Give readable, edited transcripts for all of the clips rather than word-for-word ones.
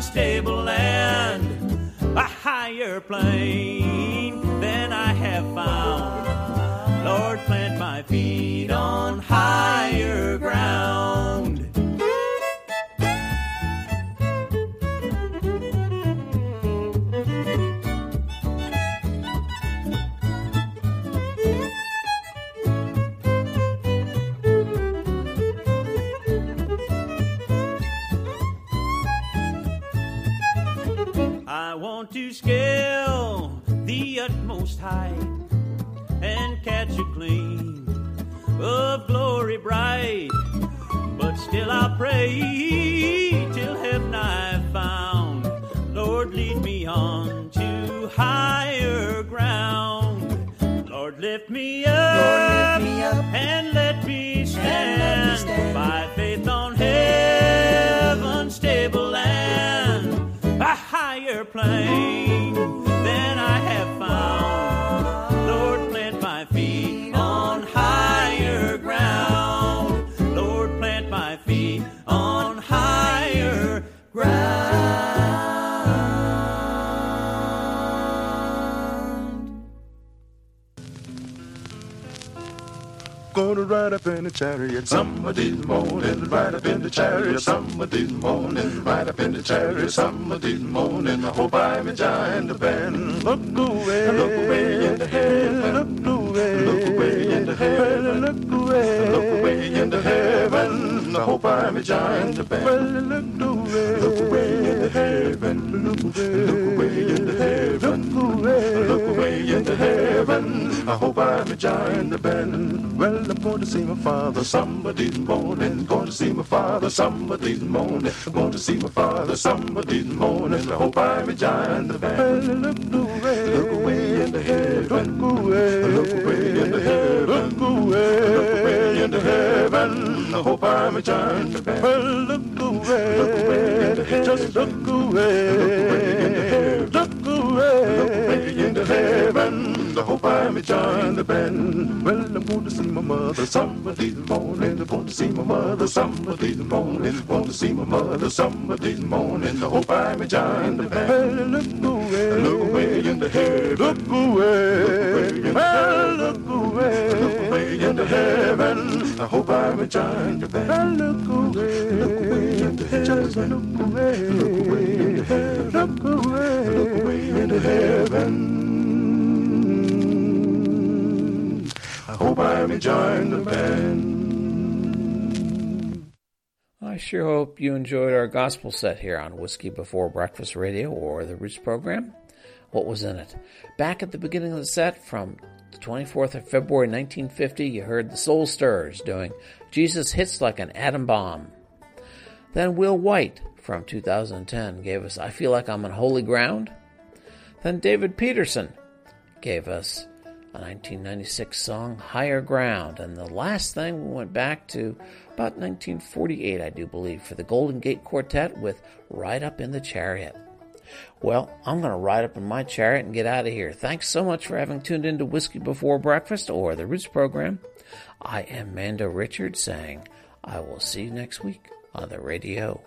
unstable land, a higher plane than I have found. Lord, plant my feet on higher ground. I want to scale the utmost height and catch a gleam of glory bright. But still I pray till heaven I've found. Lord, lead me on to higher ground. Lord, lift me up, and let me stand by faith on heaven's stable land. A higher plane than I have found. Lord, plant my feet on higher ground. Lord, plant my feet on higher ground. Gonna ride up in the chariot somebody morning, ride up in the chariot somebody morning, ride up in the chariot somebody morning. I hope I'm a giant band. Look away in the heaven, look away in the heaven, look away in the heaven. I hope I'm a giant band. Look away in the heaven, look away in the heaven, look away in the heaven. I hope I'm a giant band. Well, I'm going to see my father somebody's morning. Going to see my father somebody's morning. I'm going to see my father somebody's morning. I hope I'm a giant band. Look away in the heaven, look away in the heaven, look away in the heaven. I hope I'm a giant band. Look away in the heaven, just look away in the heaven, look away in the heaven. I hope I'm a giant band. Well, I'm going to see my mother somebody's morning. I'm going to see my mother somebody's morning. I'm going to see my mother somebody's morning. I hope I'm a giant band. Look away in the heaven, look away, well, look away in the heaven. I hope I'm a giant band. Look away in the heaven, just look away in the heaven, look away in the heaven. I hope I'm enjoying the band. I sure hope you enjoyed our gospel set here on Whiskey Before Breakfast Radio, or the Roots program. What was in it? Back at the beginning of the set, from the 24th of February 1950, you heard the Soul Stirrers doing Jesus Hits Like an Atom Bomb. Then Will White from 2010 gave us I Feel Like I'm on Holy Ground. Then David Peterson gave us a 1996 song, Higher Ground. And the last thing, we went back to about 1948, I do believe, for the Golden Gate Quartet with Ride Up in the Chariot. Well, I'm going to ride up in my chariot and get out of here. Thanks so much for having tuned into Whiskey Before Breakfast, or the Roots program. I am Mando Richards saying I will see you next week on the radio.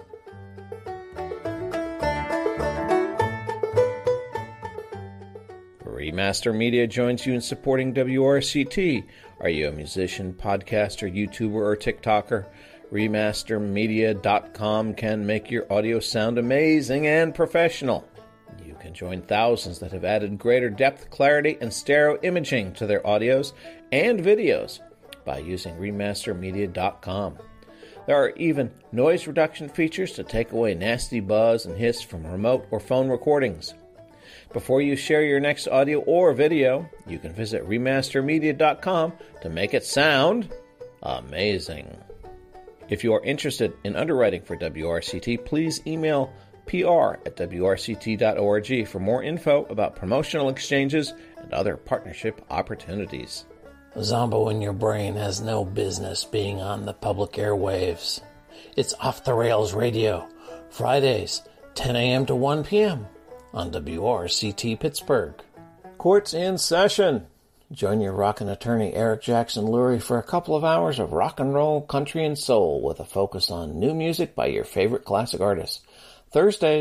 Remaster Media joins you in supporting WRCT. Are you a musician, podcaster, YouTuber, or TikToker? Remastermedia.com can make your audio sound amazing and professional. You can join thousands that have added greater depth, clarity, and stereo imaging to their audios and videos by using Remastermedia.com. There are even noise reduction features to take away nasty buzz and hiss from remote or phone recordings. Before you share your next audio or video, you can visit Remastermedia.com to make it sound amazing. If you are interested in underwriting for WRCT, please email pr@wrct.org for more info about promotional exchanges and other partnership opportunities. Zombo in your brain has no business being on the public airwaves. It's Off the Rails Radio, Fridays, 10 a.m. to 1 p.m. on WRCT Pittsburgh. Court's in session. Join your rockin' attorney Eric Jackson Lurie for a couple of hours of rock and roll, country, and soul with a focus on new music by your favorite classic artists. Thursdays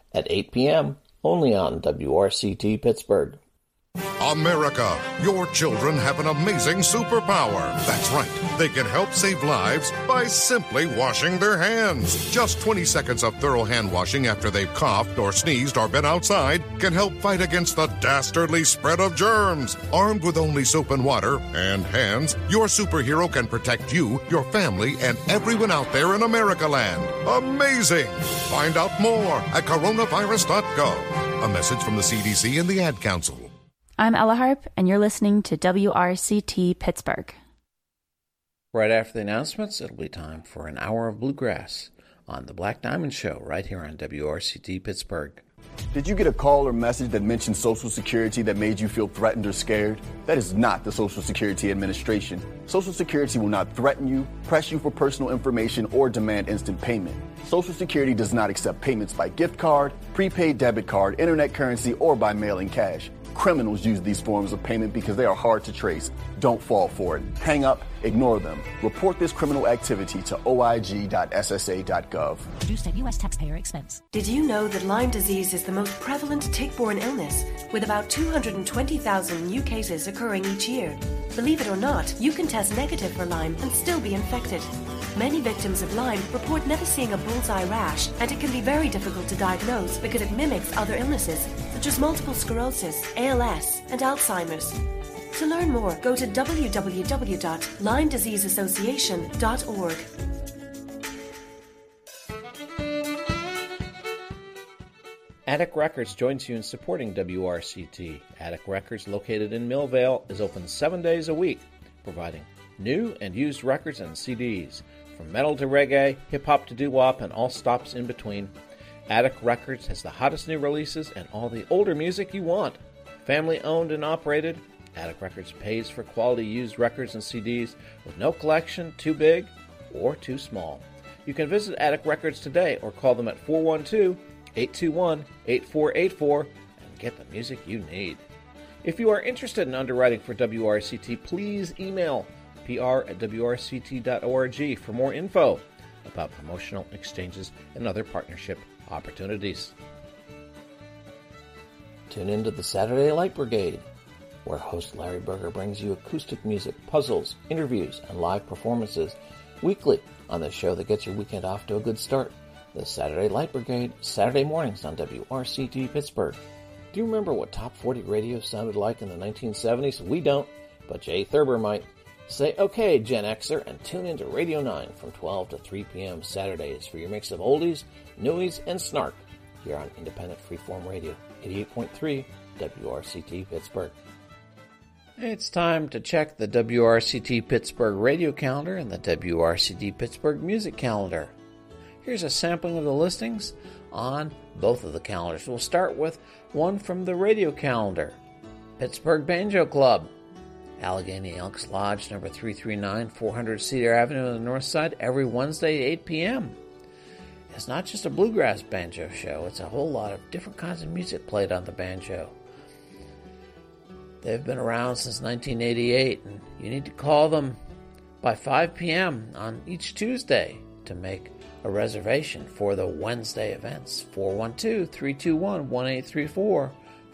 at 8 p.m., only on WRCT Pittsburgh. America, your children have an amazing superpower. That's right. They can help save lives by simply washing their hands. Just 20 seconds of thorough hand washing after they've coughed or sneezed or been outside can help fight against the dastardly spread of germs. Armed with only soap and water and hands, your superhero can protect you, your family, and everyone out there in America land. Amazing! Find out more at coronavirus.gov. A message from the CDC and the Ad Council. I'm Ella Harp, and you're listening to WRCT Pittsburgh. Right after the announcements, it'll be time for an hour of bluegrass on the Black Diamond Show right here on WRCT Pittsburgh. Did you get a call or message that mentioned Social Security that made you feel threatened or scared? That is not the Social Security Administration. Social Security will not threaten you, press you for personal information, or demand instant payment. Social Security does not accept payments by gift card, prepaid debit card, internet currency, or by mailing cash. Criminals use these forms of payment because they are hard to trace. Don't fall for it. Hang up, ignore them. Report this criminal activity to oig.ssa.gov. Produced at U.S. taxpayer expense. Did you know that Lyme disease is the most prevalent tick-borne illness, with about 220,000 new cases occurring each year? Believe it or not, you can test negative for Lyme and still be infected. Many victims of Lyme report never seeing a bullseye rash, and it can be very difficult to diagnose because it mimics other illnesses, such as multiple sclerosis, ALS, and Alzheimer's. To learn more, go to www.LymeDiseaseAssociation.org. Attic Records joins you in supporting WRCT. Attic Records, located in Millvale, is open 7 days a week, providing new and used records and CDs. From metal to reggae, hip-hop to doo-wop, and all stops in between, Attic Records has the hottest new releases and all the older music you want. Family owned and operated, Attic Records pays for quality used records and CDs with no collection too big or too small. You can visit Attic Records today or call them at 412-821-8484 and get the music you need. If you are interested in underwriting for WRCT, please email pr@wrct.org for more info about promotional exchanges and other partnership opportunities. Tune into the Saturday Light Brigade, where host Larry Berger brings you acoustic music, puzzles, interviews, and live performances weekly on the show that gets your weekend off to a good start. The Saturday Light Brigade, Saturday mornings on WRCT Pittsburgh. Do you remember what Top 40 radio sounded like in the 1970s? We don't, but Jay Thurber might. Say okay, Gen Xer, and tune into Radio 9 from 12 to 3 p.m. Saturdays for your mix of oldies, newies, and snark here on Independent Freeform Radio, 88.3 WRCT Pittsburgh. It's time to check the WRCT Pittsburgh radio calendar and the WRCT Pittsburgh music calendar. Here's a sampling of the listings on both of the calendars. We'll start with one from the radio calendar. Pittsburgh Banjo Club, Allegheny Elks Lodge, number 339, 400 Cedar Avenue on the north side, every Wednesday at 8 p.m. It's not just a bluegrass banjo show, it's a whole lot of different kinds of music played on the banjo. They've been around since 1988, and you need to call them by 5 p.m. on each Tuesday to make a reservation for the Wednesday events. 412-321-1834,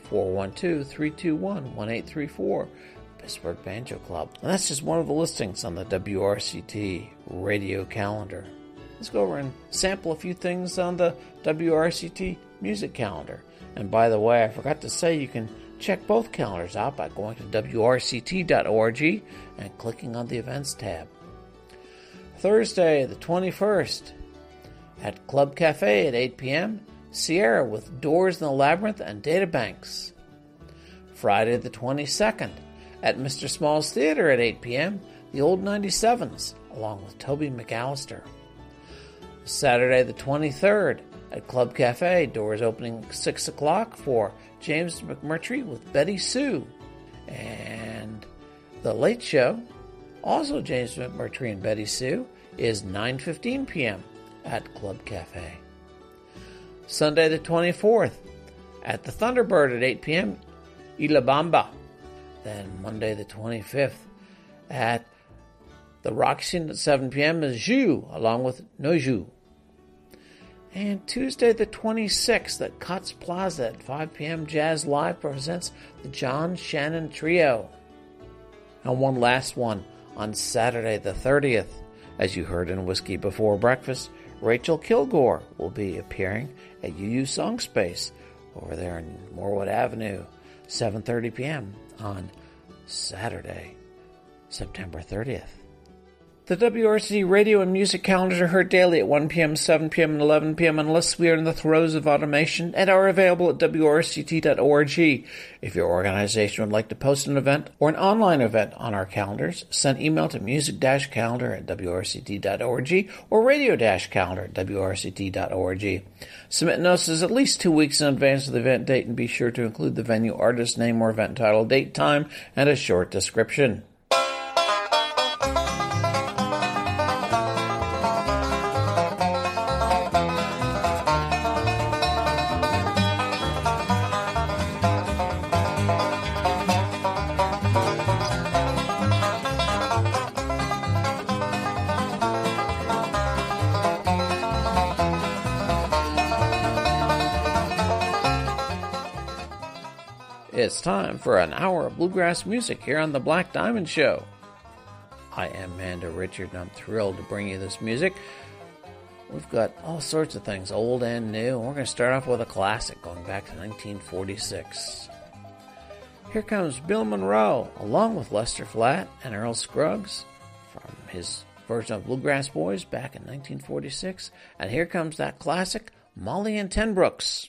412-321-1834, Pittsburgh Banjo Club. And that's just one of the listings on the WRCT radio calendar. Let's go over and sample a few things on the WRCT music calendar. And by the way, I forgot to say you can check both calendars out by going to WRCT.org and clicking on the events tab. Thursday, the 21st, at Club Cafe at 8 p.m., Sierra with Doors in the Labyrinth and Databanks. Friday, the 22nd, at Mr. Small's Theater at 8 p.m., the Old 97s, along with Toby McAllister. Saturday, the 23rd, at Club Cafe, doors opening 6 o'clock for James McMurtry with Betty Sue. And the late show, also James McMurtry and Betty Sue, is 9:15 p.m. at Club Cafe. Sunday the 24th, at the Thunderbird at 8 p.m., Ilabamba. Then Monday the 25th, at the Rock Scene at 7 p.m. is Jus, along with Noju. And Tuesday the 26th at Cutts Plaza at 5 p.m. Jazz Live presents the John Shannon Trio. And one last one on Saturday the 30th. As you heard in Whiskey Before Breakfast, Rachel Kilgore will be appearing at UU Song Space over there in Morwood Avenue, 7:30 p.m. on Saturday, September 30th. The WRC radio and music calendars are heard daily at 1 p.m., 7 p.m., and 11 p.m. unless we are in the throes of automation and are available at WRCT.org. If your organization would like to post an event or an online event on our calendars, send email to music-calendar at WRCT.org or radio-calendar at WRCT.org. Submit notices at least 2 weeks in advance of the event date and be sure to include the venue, artist name, or event title, date, time, and a short description. It's time for an hour of bluegrass music here on the Black Diamond Show. I am Amanda Richard, and I'm thrilled to bring you this music. We've got all sorts of things, old and new. We're going to start off with a classic going back to 1946. Here comes Bill Monroe, along with Lester Flatt and Earl Scruggs, from his version of Bluegrass Boys back in 1946. And here comes that classic, Molly and Ten Brooks.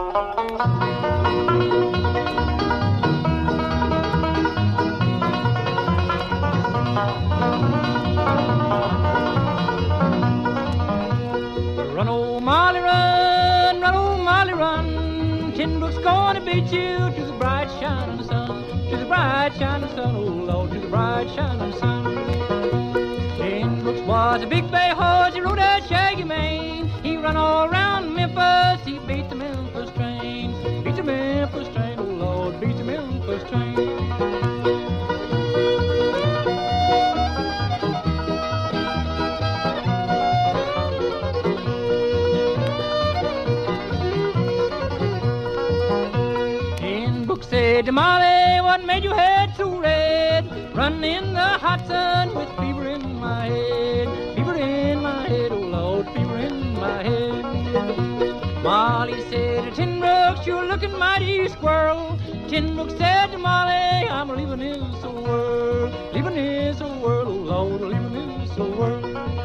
Run, old Molly, run, run, old Molly, run. Ten Brooks gonna beat you to the bright shining sun, to the bright shining sun, oh Lord, to the bright shining sun. Ten Brooks was a big bay horse, he rode that shaggy mane. He run all around Memphis, he beat the Memphis train, beat the Memphis train, oh Lord, beat the Memphis train. Said to Molly, what made your head so red? Running in the hot sun with fever in my head. Fever in my head, oh Lord, fever in my head. Molly said to Ten Brooks, you're looking mighty squirrel. Ten Brooks said to Molly, I'm leaving this old world. Leaving this old world, oh Lord, leaving this old world.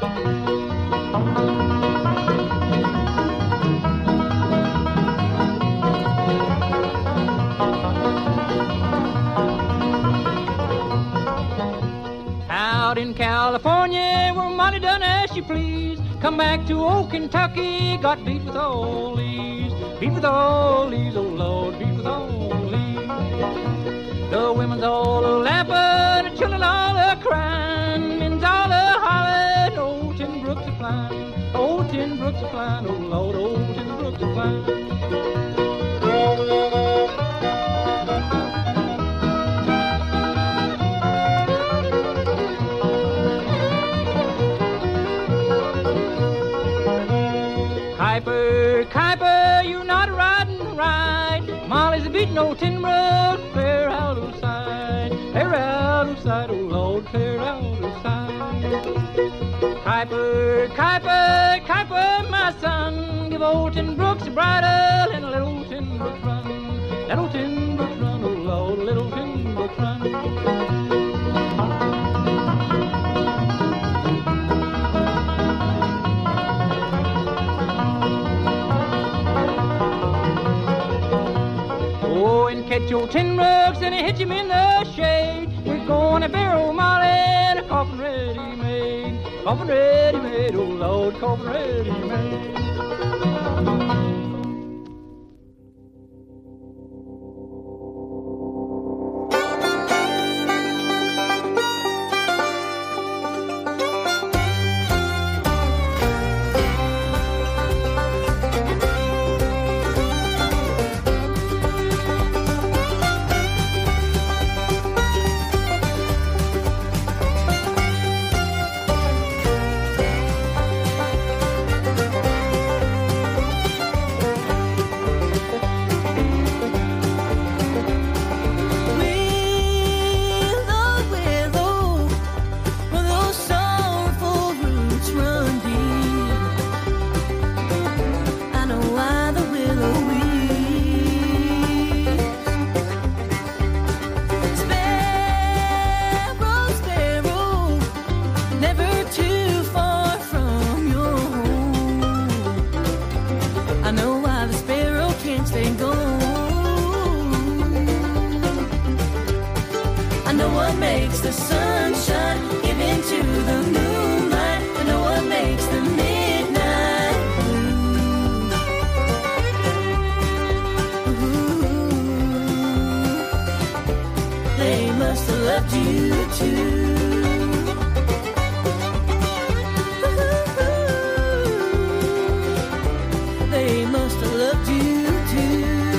Out in California, where Molly done as she pleased. Come back to old Kentucky, got beat with all these. Beat with all these, oh Lord, beat with all these. The women's all a-laughing, the children all a-crying, men's all a-hollering, old Ten Brooks a-flying, old Ten Brooks a-flying, oh Lord, old Ten Brooks a-flying. Kuiper, Kuiper, you're not riding right. Molly's beating old Ten Brooks, clear out of sight. Clear out of sight, oh Lord, clear out of sight. Kuiper, Kuiper, Kuiper, my son, give old Ten Brooks a bridle and let old Ten Brooks run. Let old Ten Brooks run, oh Lord, let old Ten Brooks run. Catch your Ten Brooks and hit him in the shade. We're gonna bury old Molly in a coffin ready made. Coffin ready made, oh Lord, coffin ready made. what makes the sunshine give into the moonlight. I know what makes the midnight blue. They must have loved you too. They must have loved you too.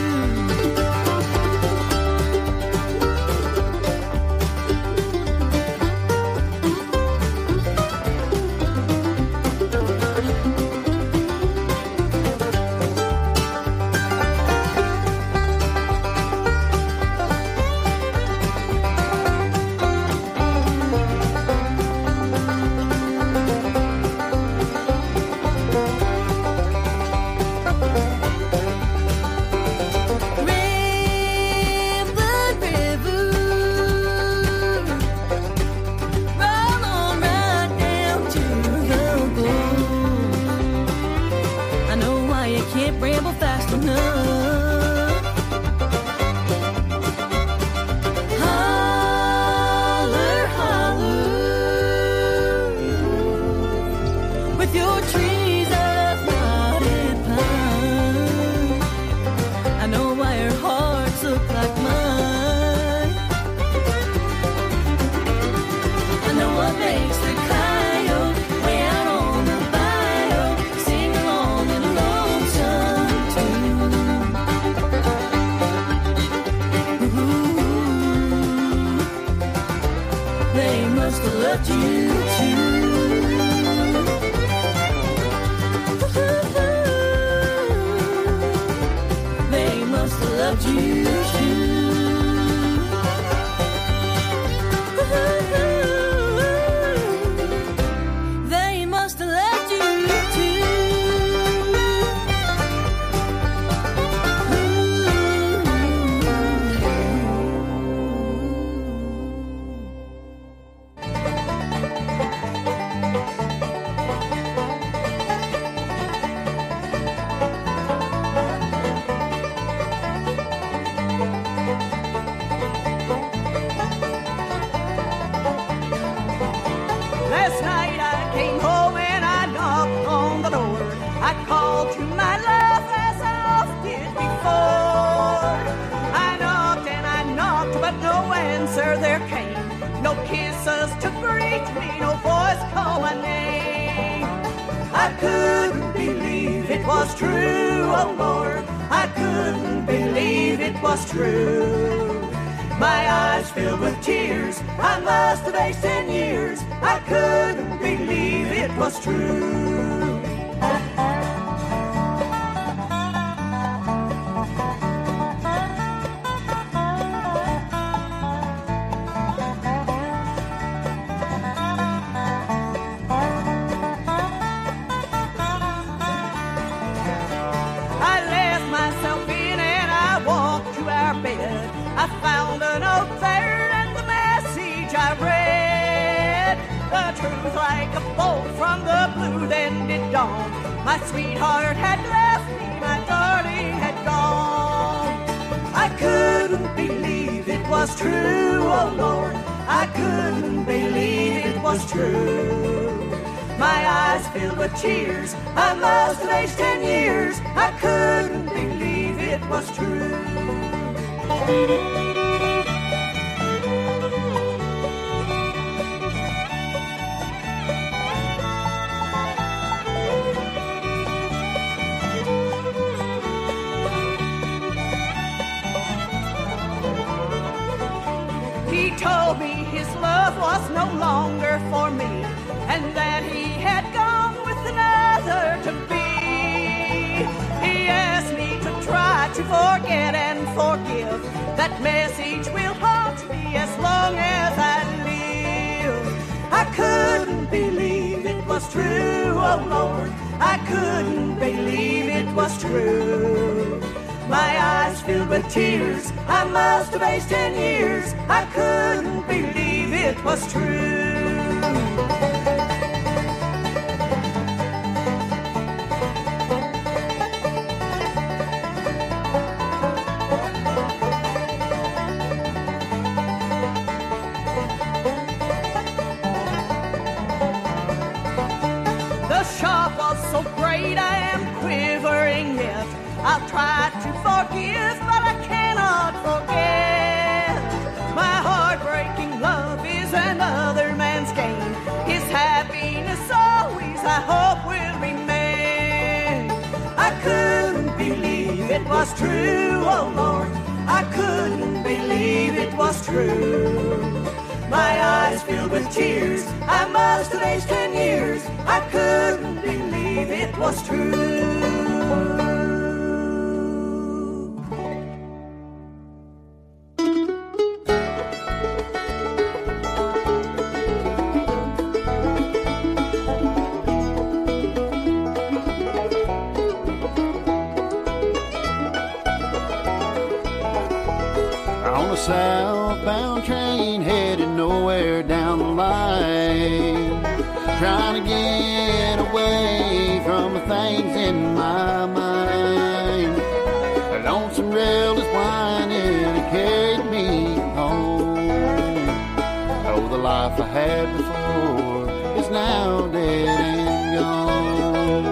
My sweetheart had left me, my darling had gone. I couldn't believe it was true, oh Lord. I couldn't believe it was true. My eyes filled with tears, I must have aged 10 years. I couldn't believe it was true. He told me his love was no longer for me, and that he had gone with another to be. He asked me to try to forget and forgive. That message will haunt me as long as I live. I couldn't believe it was true, oh Lord. I couldn't believe it was true. My eyes filled with tears, I must have aged 10 years. I couldn't believe it was true. try to forgive, but I cannot forget. My heartbreaking love is another man's gain. His happiness always, I hope, will remain. I couldn't believe it was true, oh Lord. I couldn't believe it was true. My eyes filled with tears, I must have aged 10 years. I couldn't believe it was true. On a southbound train headed nowhere down the line, trying to get away from the things in my mind. A lonesome rail is winding and carried me home. Oh, the life I had before is now dead and gone.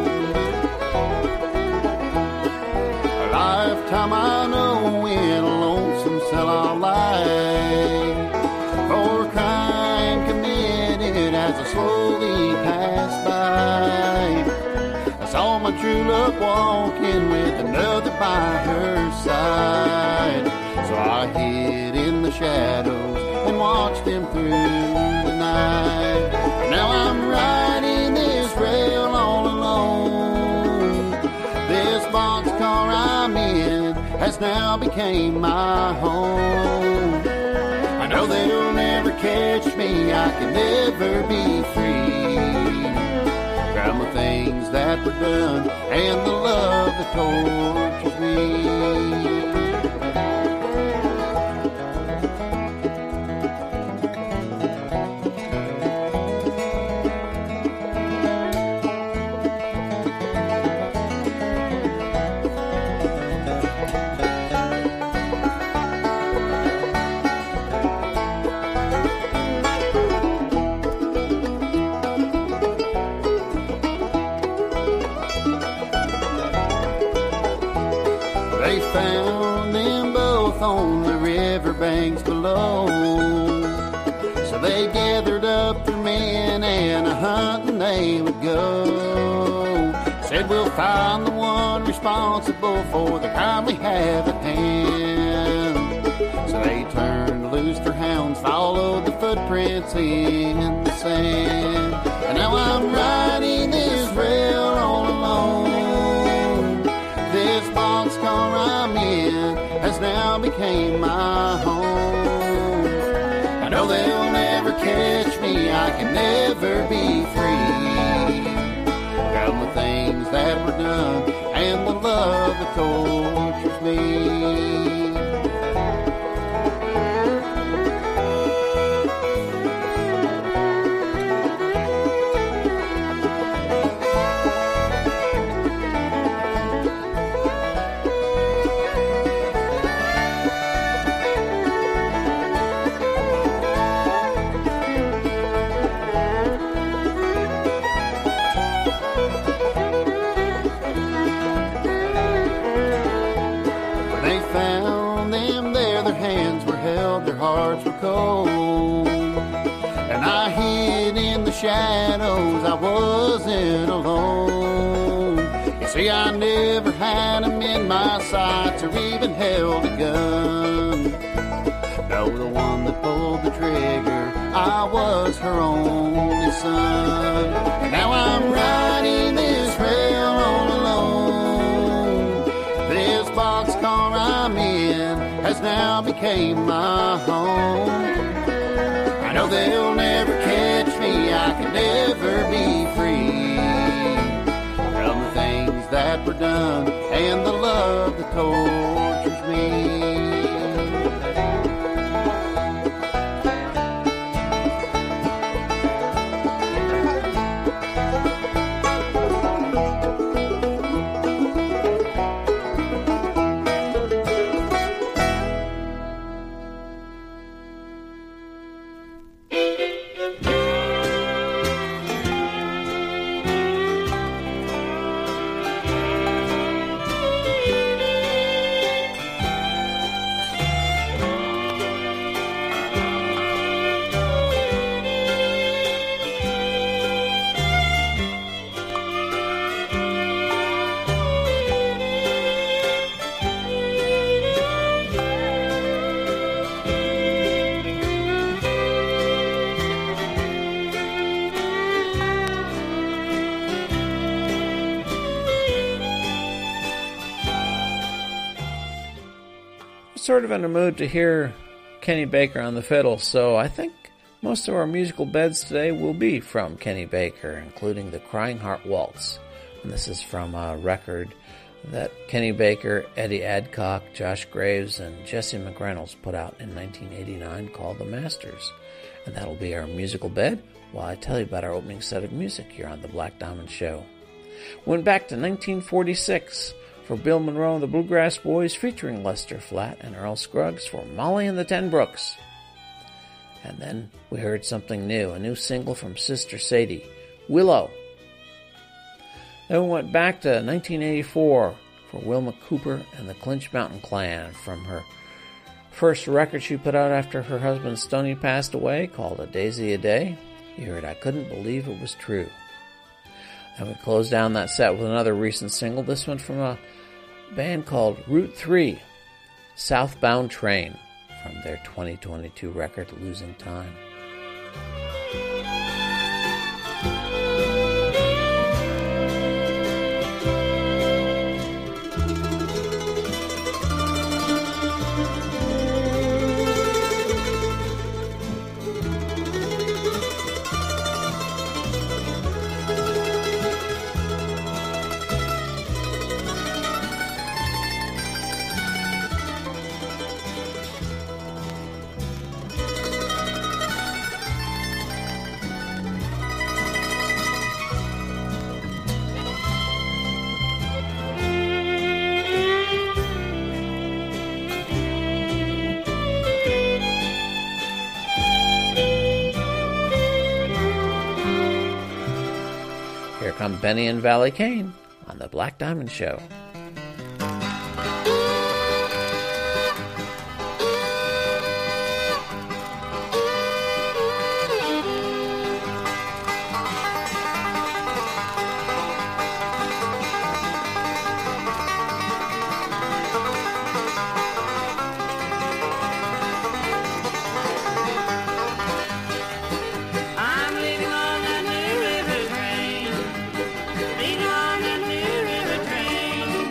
A lifetime I know went alone our life for a crime committed as I slowly passed by. I saw my true love walking with another by her side. So I hid in the shadows and watched them through the night. Now I'm riding this rail all alone. This boxcar I'm in has now became my home. I know they'll never catch me, I can never be free from the things that were done and the love that tortures me. They found them both on the riverbanks below. So they gathered up their men and a hunting they would go. Said we'll find the one responsible for the crime we have at hand. So they turned loose their hounds, followed the footprints in the sand. And now I'm riding this rail all alone. This boxcar I'm in has now became my home. I know they'll never catch me, I can never be free from the things that were done and the love that tortures me. Hearts were cold, and I hid in the shadows, I wasn't alone. You see, I never had them in my sights or even held a gun. No, the one that pulled the trigger, I was her only son. And now I'm riding this rail all alone. This boxcar I'm in has now became my home. I know they'll never catch me, I can never be free from the things that were done and the love that tortures me. Sort of in a mood to hear Kenny Baker on the fiddle, so I think most of our musical beds today will be from Kenny Baker, including the Crying Heart Waltz. And this is from a record that Kenny Baker, Eddie Adcock, Josh Graves, and Jesse McReynolds put out in 1989 called The Masters. And that'll be our musical bed while I tell you about our opening set of music here on The Black Diamond Show. Went back to 1946 for Bill Monroe and the Bluegrass Boys featuring Lester Flatt and Earl Scruggs for Molly and the Ten Brooks. And then we heard something new, a new single from Sister Sadie, Willow. Then we went back to 1984 for Wilma Cooper and the Clinch Mountain Clan from her first record she put out after her husband Stoney passed away, called A Daisy a Day. You heard I Couldn't Believe It Was True. And we closed down that set with another recent single, this one from a band called Route 3, Southbound Train, from their 2022 record, Losing Time. Come Benny and Valley Kane on The Black Diamond Show. I'm leaving on that New River train. Leaving on that New River train.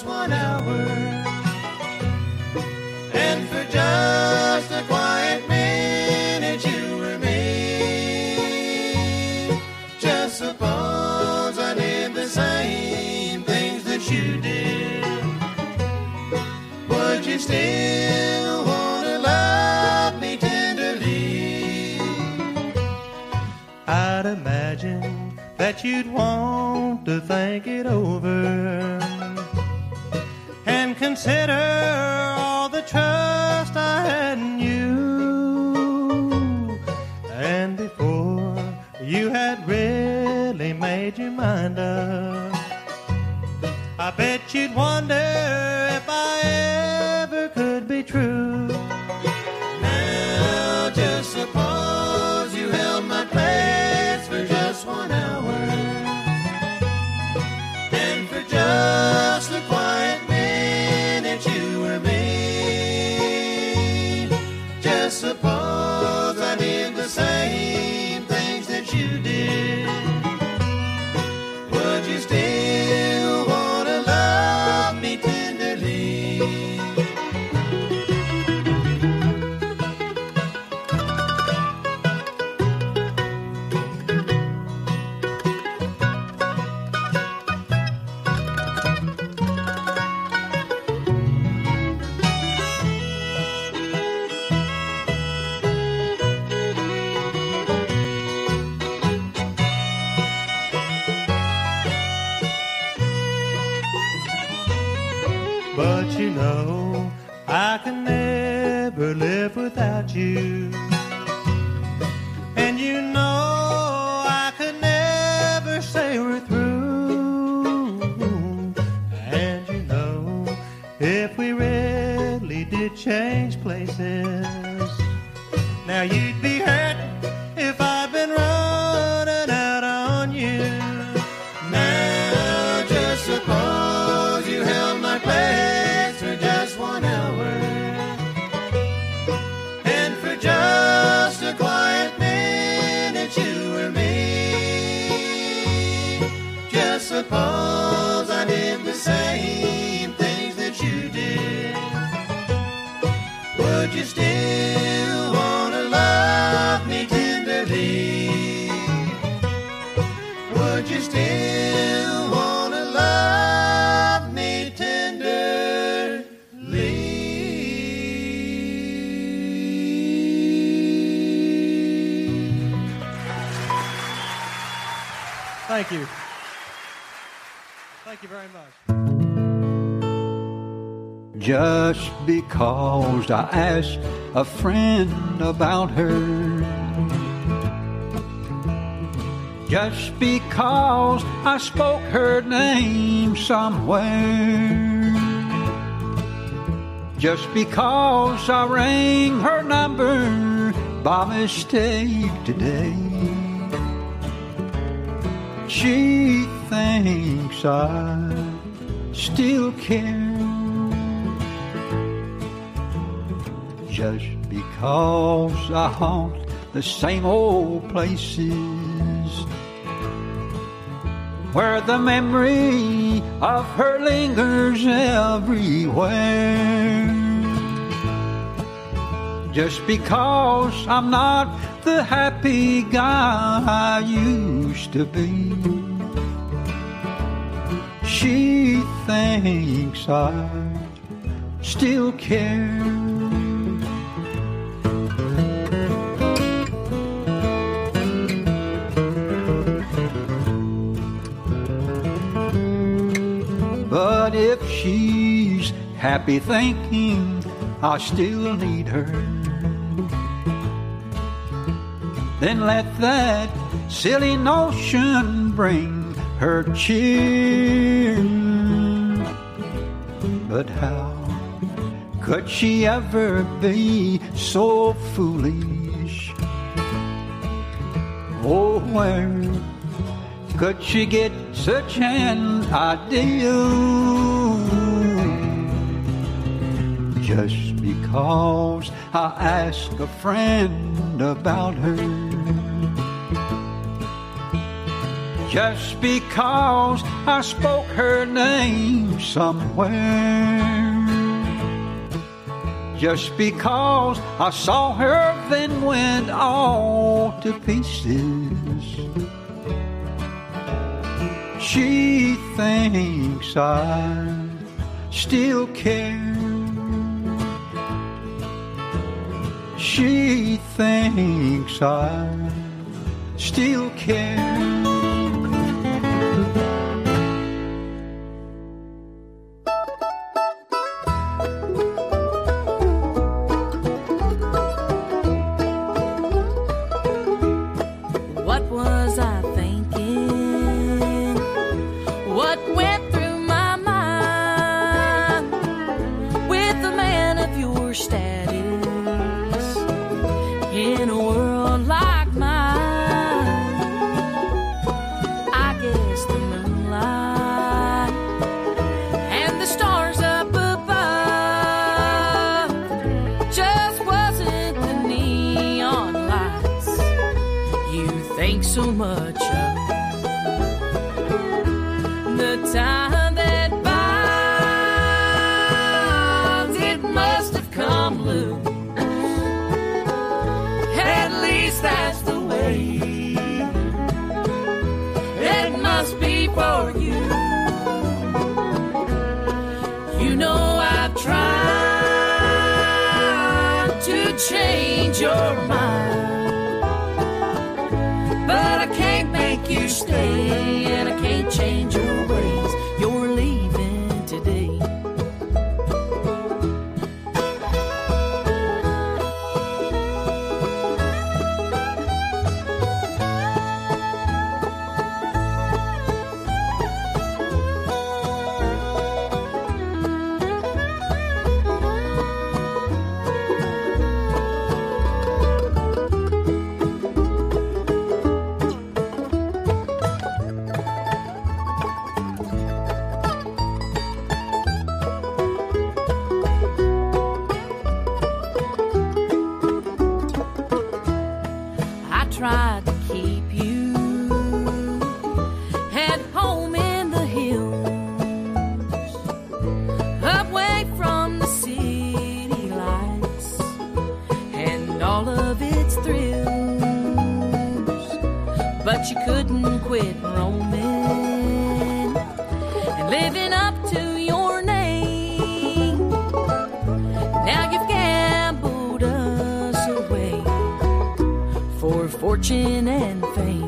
just 1 hour, and for just a quiet minute you were me. Just suppose I did the same things that you did. Would you still want to love me tenderly? I'd imagine that you'd want to think it over and consider all the trust I had in you. And before you had really made your mind up, I bet you'd wonder if I ever could be true. Now just suppose you held my place for just 1 hour, and for just a quiet minute you were me. Just suppose I did the same things that you did. Would you still want to love me tenderly? But you know I can never live without you, and you know I could never say we're through. And you know if we really did change places, now you'd be hurt if I've been running out on you. Now just suppose you held my place for just 1 hour, and for just a quiet minute you were me. Just suppose I did the same things that you did. Would you still want to love me tenderly? Would you still want to love me tenderly? Thank you. Thank you very much. Just because I asked a friend about her, just because I spoke her name somewhere, just because I rang her number by mistake today, she thinks I still care. Just because I haunt the same old places where the memory of her lingers everywhere. Just because I'm not the happy guy I used to be, she thinks I still care. But if she's happy thinking I still need her, then let that silly notion bring her cheer. But how could she ever be so foolish? Oh, where could she get such an idea? Just because I asked a friend about her, just because I spoke her name somewhere. Just because I saw her then went all to pieces. She thinks I still care. She thinks I still care. So much of the time that binds, it must have come loose. At least that's the way it must be for you. You know I've tried to change your mind, but I can't make you stay, and I can't change your ways. You're leaving today. Tried to keep you at home in the hills, away from the city lights and all of its thrills. But you couldn't quit roaming and living up to your name. Now you've gambled us away for fortune and fame.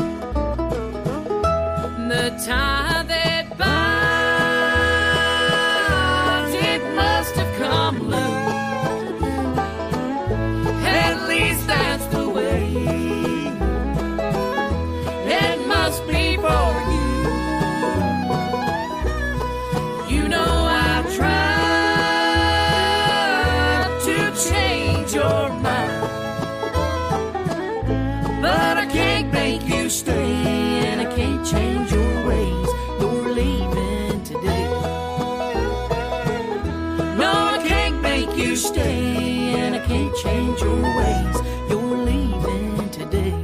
The tie that binds, it must have come loose. At least that's the way it must be for you. You know I've tried to change your mind, but I can't make you stay, and I can't change your ways. You're leaving today. No, I can't make you stay, and I can't change your ways. You're leaving today.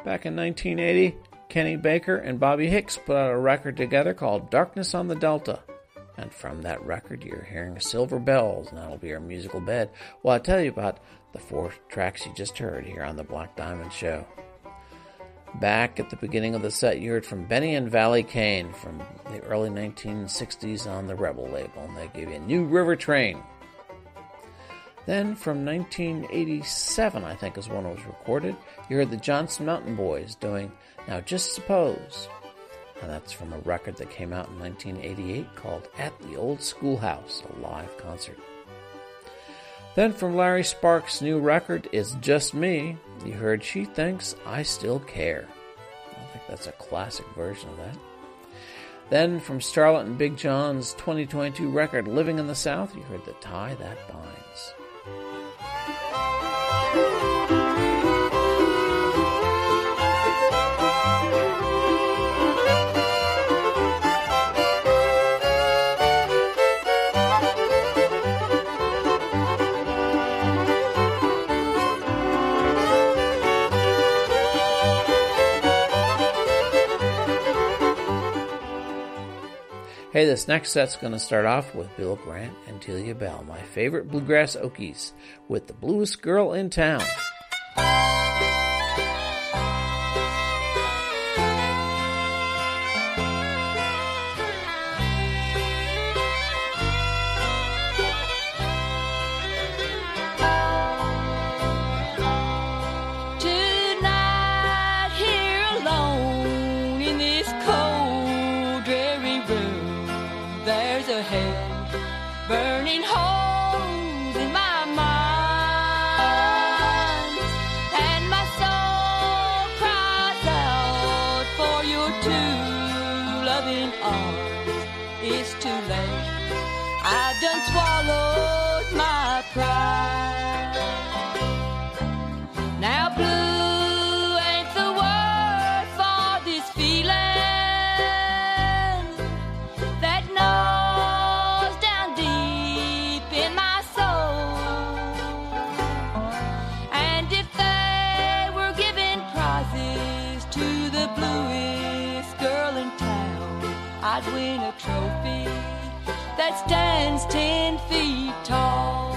Back in 1980, Kenny Baker and Bobby Hicks put out a record together called Darkness on the Delta. And from that record, you're hearing Silver Bells, and that'll be our musical bed. Well, I'll tell you about the 4 tracks you just heard here on the Black Diamond Show. Back at the beginning of the set, you heard from Benny and Valley Kane from the early 1960s on the Rebel label, and they gave you New River Train. Then from 1987, I think is when it was recorded, you heard the Johnson Mountain Boys doing Now Just Suppose. And that's from a record that came out in 1988 called At the Old Schoolhouse, a live concert. Then from Larry Sparks' new record, It's Just Me, you heard She Thinks I Still Care. I think that's a classic version of that. Then from Starlet and Big John's 2022 record, Living in the South, you heard The Tie That Binds. Hey, this next set's going to start off with Bill Grant and Delia Bell, my favorite bluegrass Okies, with The Bluest Girl in Town. Burning holes in my mind, and my soul cries out for your two loving arms. It's too late, I've done swallowed my pride. Now blue ain't the word for this feeling that gnaws down deep in my soul. And if they were giving prizes to the bluest girl in town, I'd win a trophy that stands 10 feet tall.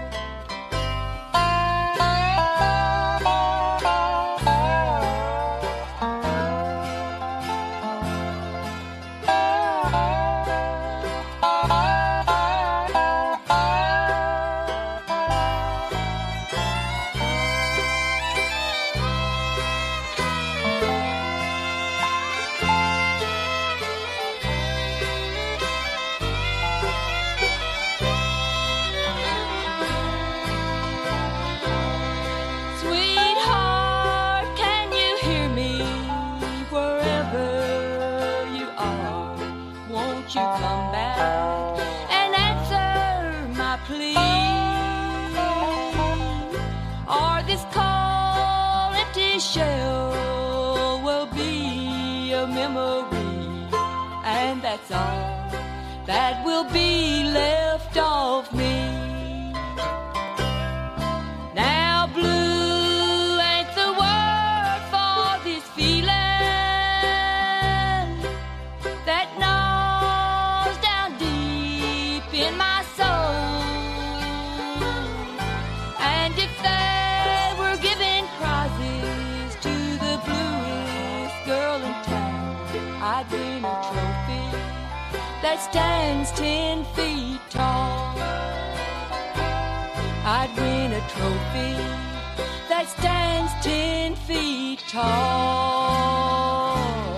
Sweetheart, can you hear me wherever you are? Won't you come back and answer my plea? Or this cold empty shell will be a memory, and that's all that will be left of me. Now blue ain't the word for this feeling that gnaws down deep in my soul. And if they were giving prizes to the bluest girl in town, I'd win a trophy that stands 10 feet tall. I'd win a trophy that stands 10 feet tall.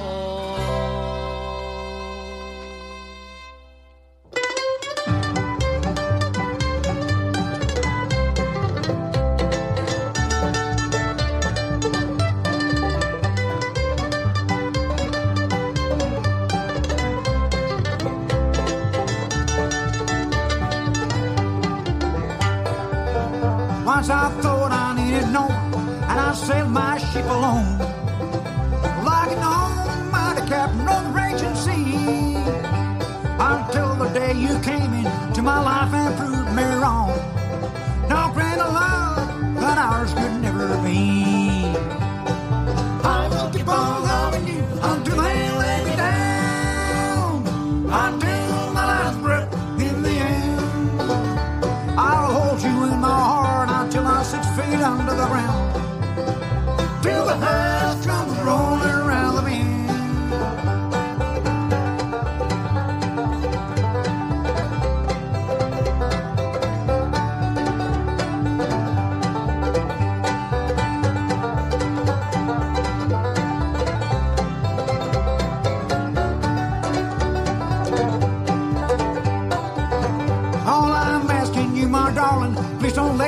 Once I thought I needed no, and I sailed my ship alone, logging on by the captain of the raging sea, until the day you came into my life and proved me wrong. No grander love than ours could never be. I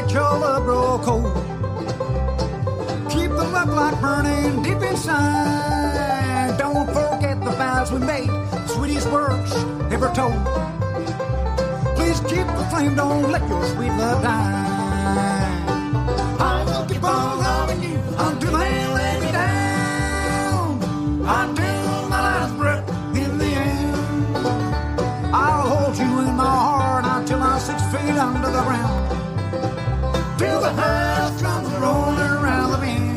let your love grow cold. Keep the love light burning deep inside. Don't forget the vows we made, the sweetest words ever told. Please keep the flame, don't let your sweet love die. I will keep on loving you until they lay me down, until my last breath in the end. I'll hold you in my heart until I'm 6 feet under the ground, till the hearth comes rolling around the bend.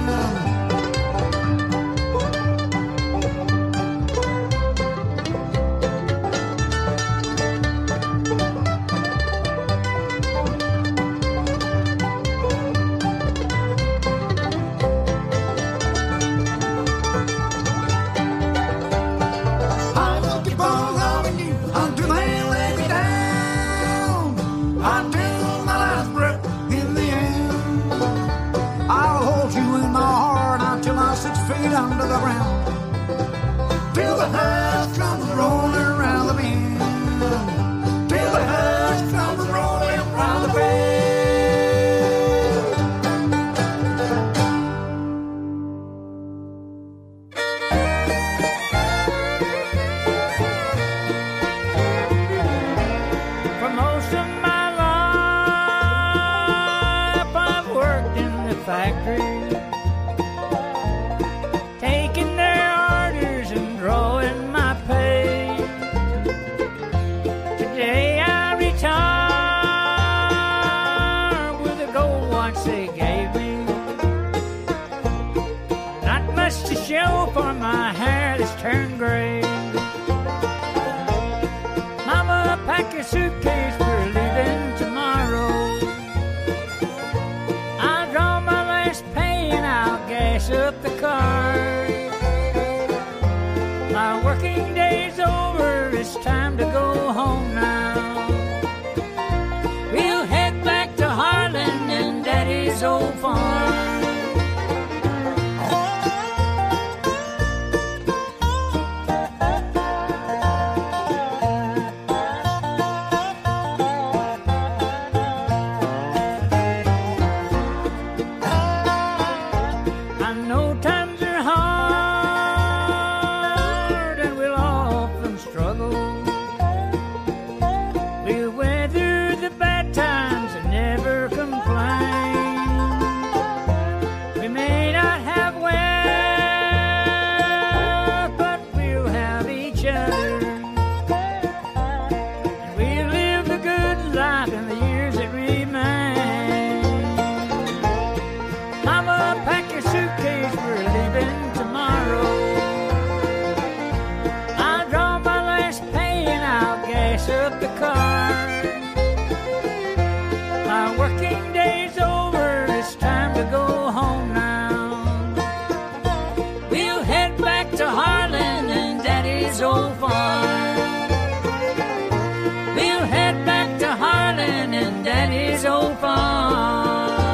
Under the ground, till the hearth comes rolling around the bend, till the hearth comes rolling around the bend. For most of my life, I've worked in the factory, for my hair that's turned gray. Mama, pack your suitcase, we're leaving tomorrow. I'll draw my last pay and I'll gas up the car. My working day's over, it's time to go home now. We'll head back to Harlan and Daddy's old farm. Up the car. My working day's over, it's time to go home now. We'll head back to Harlan and Daddy's old farm. We'll head back to Harlan and Daddy's old farm.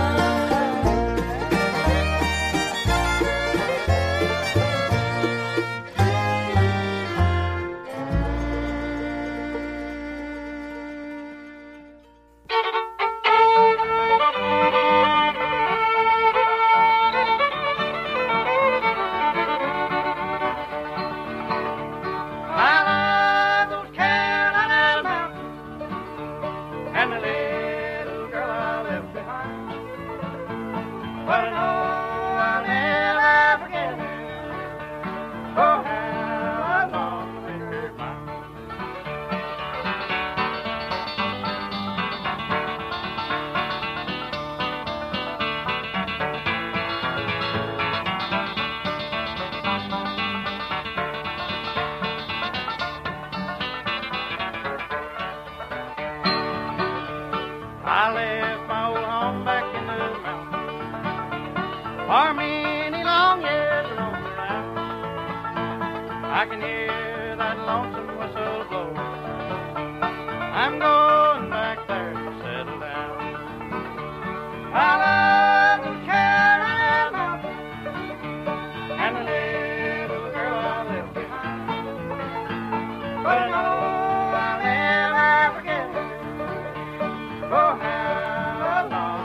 I left my old home back in the mountains for many long years alone around. I can hear that lonesome whistle blow. I'm going back there to settle down. I love the Carolina mountains and the little girl I left behind. But no, I'll never forget her. Oh, how long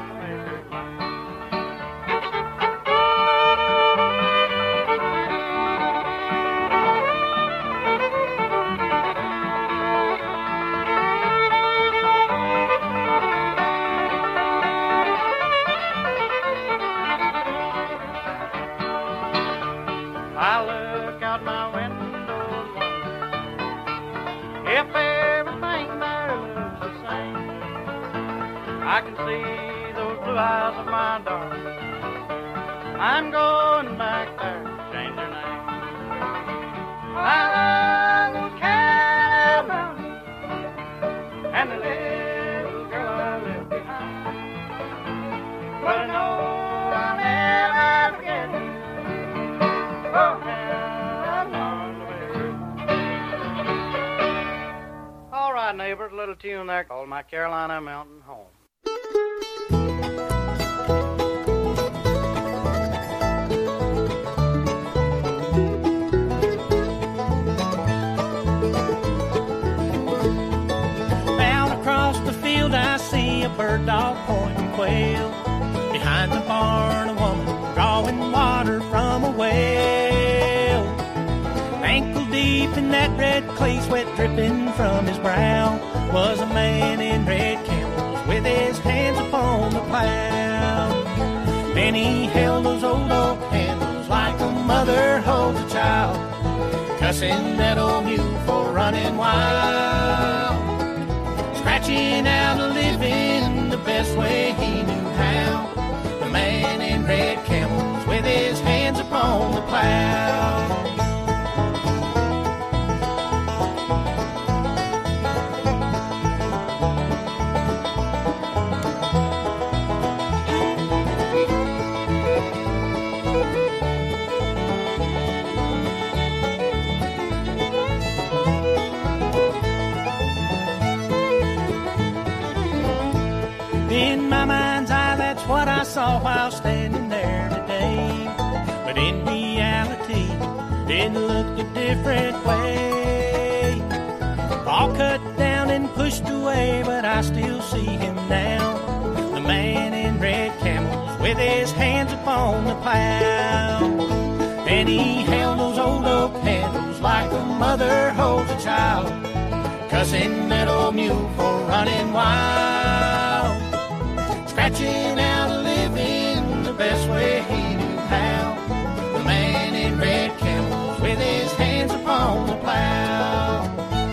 I look out my window and wonder if everything there looks the same. I can see those blue eyes of my darling. I'm going back there to change her name. I love those Carolina mountains and the little girl I left behind. But I know I'll never forget you. Oh, how long the way. All right, neighbors, a little tune there called My Carolina Mountain Home. I see a bird dog pointing quail. Behind the barn, a woman drawing water from a well. Ankle deep in that red clay, sweat dripping from his brow, was a man in red camels with his hands upon the plow. And he held those old oak handles like a mother holds a child, cussing that old mule for running wild. Scratching out a living the best way he knew how. The man in red camels with his hands upon the plow. In my mind's eye, that's what I saw while standing there today. But in reality, it looked a different way. All cut down and pushed away, but I still see him now. The man in red camels with his hands upon the plow. And he held those old oak handles like a mother holds a child, cussing that old mule for running wild. Scratching out a living the best way he knew how. The man in red camels with his hands upon the plow.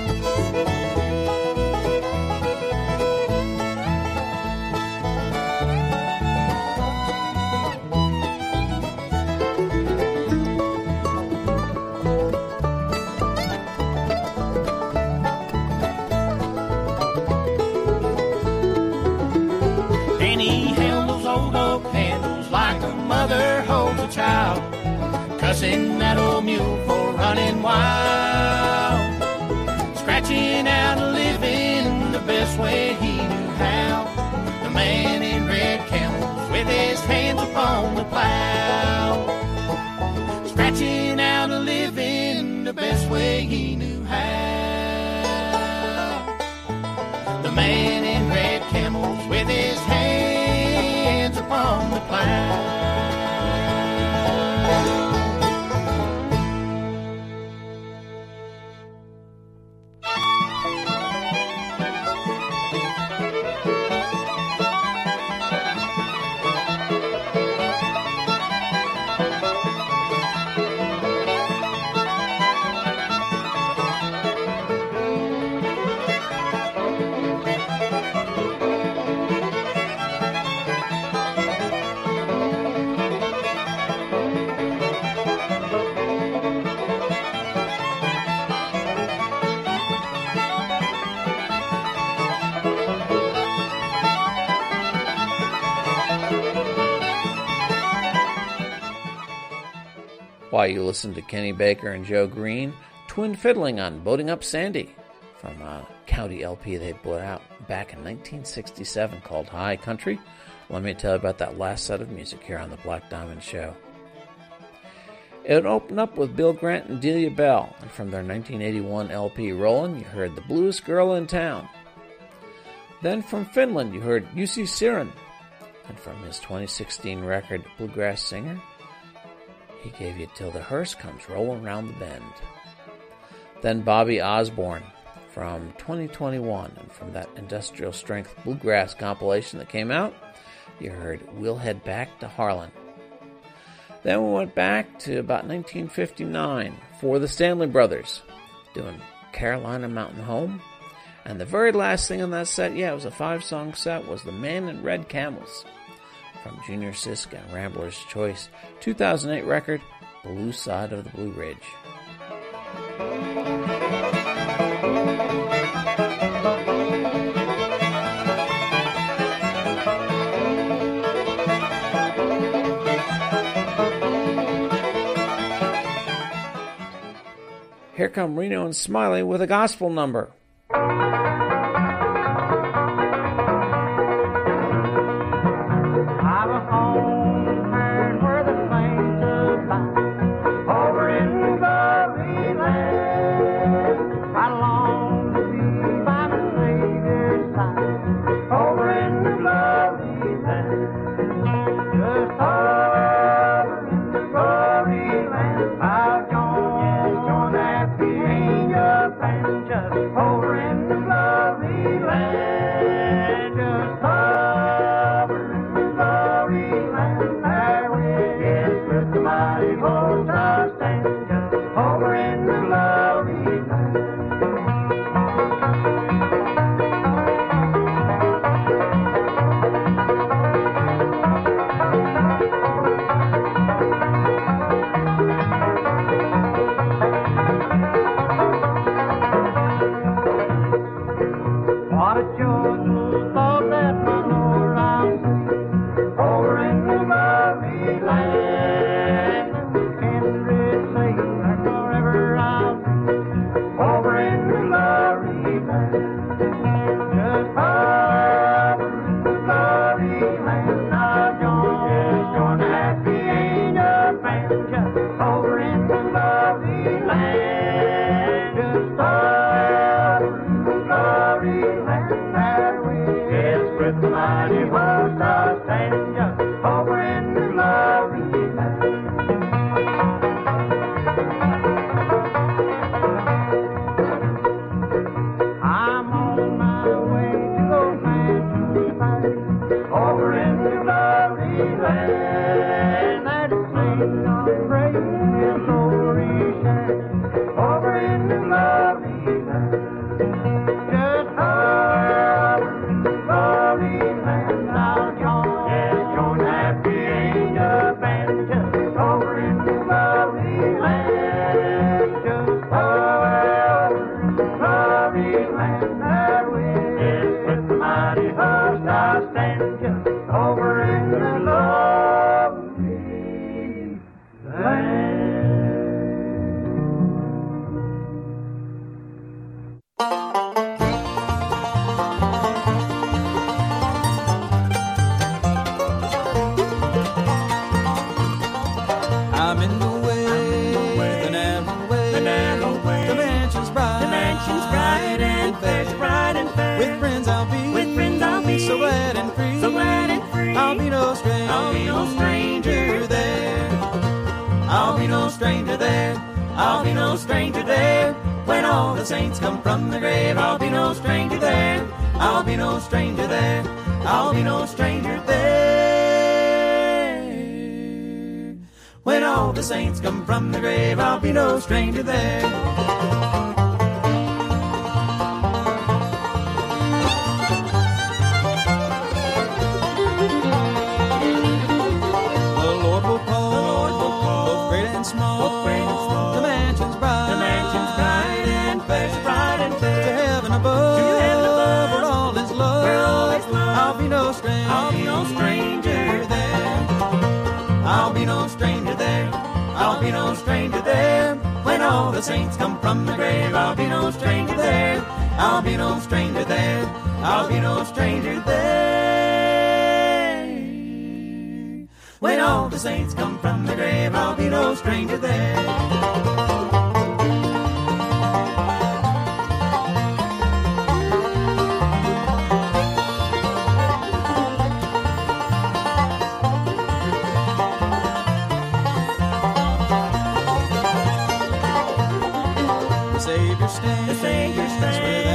Mother holds a child, cussing that old mule for running wild. Scratching out a living the best way he knew how. The man in red camels with his hands upon the plow. Scratching out a living the best way he knew how. The man in red camels with his hands upon the plow. While you listen to Kenny Baker and Joe Green, twin fiddling on Boating Up Sandy from a county LP they put out back in 1967 called High Country. Let me tell you about that last set of music here on the Black Diamond Show. It opened up with Bill Grant and Delia Bell, and from their 1981 LP Rollin', you heard The Bluest Girl in Town. Then from Finland, you heard Jussi Siren, and from his 2016 record Bluegrass Singer, he gave you Till the Hearse Comes Rolling Round the Bend. Then Bobby Osborne from 2021, and from that Industrial Strength Bluegrass compilation that came out, you heard We'll Head Back to Harlan. Then we went back to about 1959 for the Stanley Brothers, doing Carolina Mountain Home. And the very last thing on that set, it was a 5-song set, was The Man in Red Camels from Junior Sisk and Rambler's Choice 2008 record, Blue Side of the Blue Ridge. Here come Reno and Smiley with a gospel number.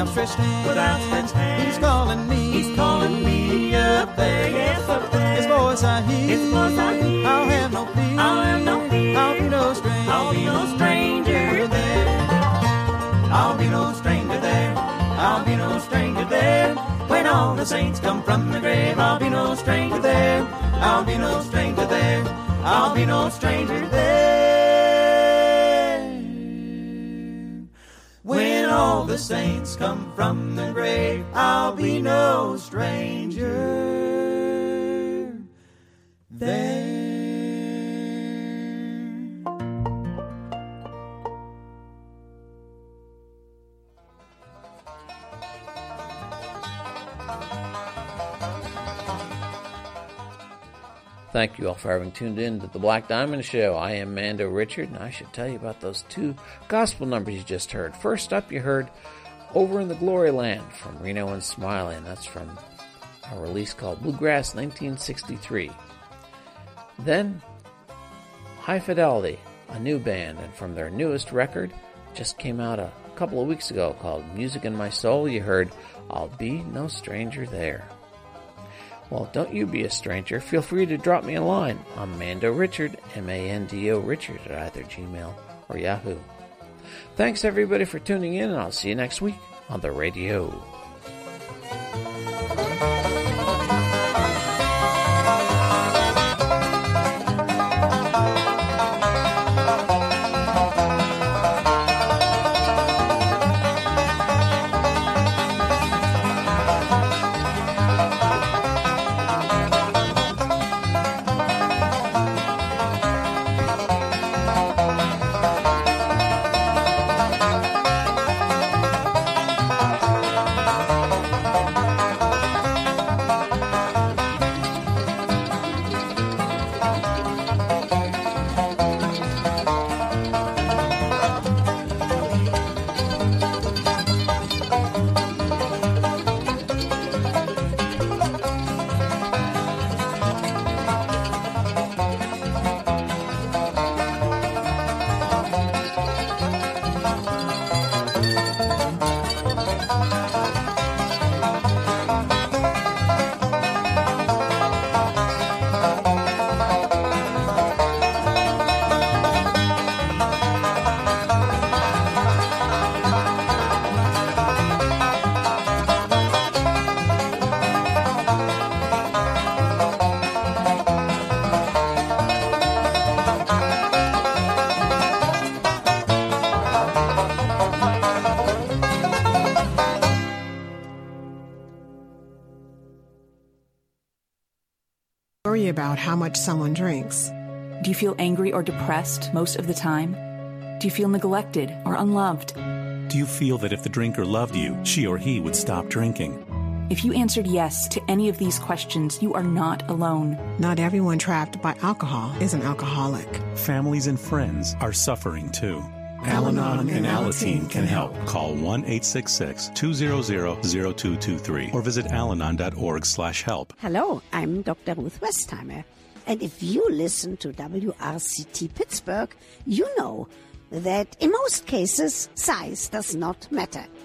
Without stretched hands, he's calling me up there, yes, up there. His voice voice I hear. It's the voice I hear. I'll have no fear. I'll have no fear. I'll be no stranger. I'll be no stranger there. I'll be no stranger there. I'll be no stranger there. When all the saints come from the grave, I'll be no stranger there. I'll be no stranger there. I'll be no stranger there. When all the saints come from the grave, I'll be no stranger there. Thank you all for having tuned in to the Black Diamond Show. I am Mando Richard, and I should tell you about those two gospel numbers you just heard. First up, you heard Over in the Glory Land from Reno and Smiley, and that's from a release called Bluegrass 1963. Then, High Fidelity, a new band, and from their newest record, just came out a couple of weeks ago, called Music in My Soul, you heard I'll Be No Stranger There. Well, don't you be a stranger. Feel free to drop me a line. I'm Mando Richard, M-A-N-D-O Richard, at either Gmail or Yahoo. Thanks everybody for tuning in, and I'll see you next week on the radio. About how much someone drinks. Do you feel angry or depressed most of the time? Do you feel neglected or unloved? Do you feel that if the drinker loved you, she or he would stop drinking? If you answered yes to any of these questions, you are not alone. Not everyone trapped by alcohol is an alcoholic. Families and friends are suffering too. Al-Anon and Alateen can help. Call 1-866-200-0223 or visit alanon.org/help. Hello, I'm Dr. Ruth Westheimer. And if you listen to WRCT Pittsburgh, you know that in most cases, size does not matter.